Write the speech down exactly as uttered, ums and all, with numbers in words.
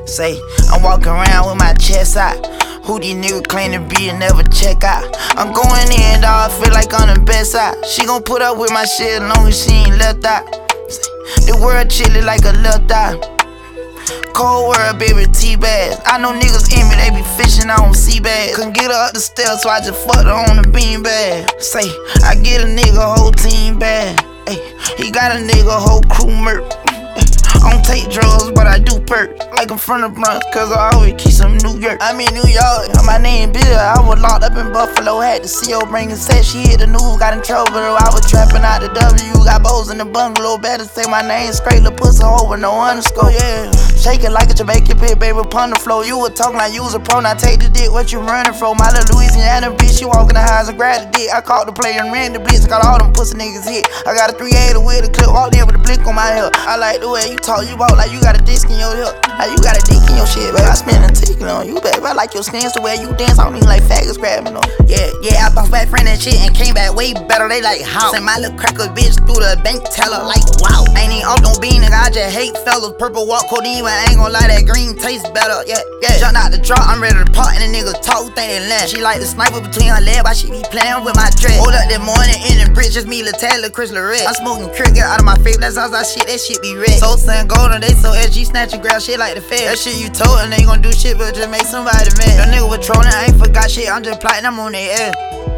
Say, I'm walking around with my chest out. Who these niggas claim to be and never check out? I'm going in, dawg, I feel like I'm the best out. She gon' put up with my shit as long as she ain't left out. Say, the world chilly like a left out. Cold world, baby, T-bags. I know niggas in me, they be fishing on sea bags. Couldn't get her up the stairs, so I just fucked her on the bean bag. Say, I get a nigga whole team bad. Ay, he got a nigga whole crew murk. I don't take drugs, but I do perk. Like I'm from the Bronx, cause I always keep some New York. I'm in New York, my name Bill. I was locked up in Buffalo, had the C O bring a set. She hit the news, got in trouble. I was trapping out the W, got bows in the bungalow. Better say my name straight, the pussy over, no underscore, yeah. Shake it like a Jamaican pit, baby, upon the floor. You were talking like you was a pro, now take the dick, what you running from? My little Louisiana bitch, she walk in the house and grab the dick. I caught the player and ran the blitz, got all them pussy niggas hit. I got a three eighty with a clip, walked in with a blick on my hip. I like the way you talk, you walk like you got a disc in your hip. Like you got a dick in your shit, baby. I spend a ticket on you, baby. I like your stance, the way you dance, I don't even like faggots grabbing on. Yeah, yeah, I bounced back friend and shit and came back way better. They like, how? Sent my little cracker bitch through the bank teller, like, wow. Ain't even off no bean, nigga, I just hate fellas. Purple walk codeine, but I ain't gon' lie, that green tastes better, yeah, yeah. Jumped out the drop, I'm ready to pop, and the nigga talk, who think they land? She like the sniper between her legs, why she be playing with my dress? Hold up that morning, in the bridge, just me, Lil Taylor, Chris Lorette. I'm smoking crick, get out of my face, that's all that shit, that shit be red. So sun golden, they so S G, snatch and grab shit like the Fed. That shit you told, and they gon' do shit, but just make somebody mad. The nigga was trolling, I ain't forgot shit, I'm just plotting, I'm on their ass.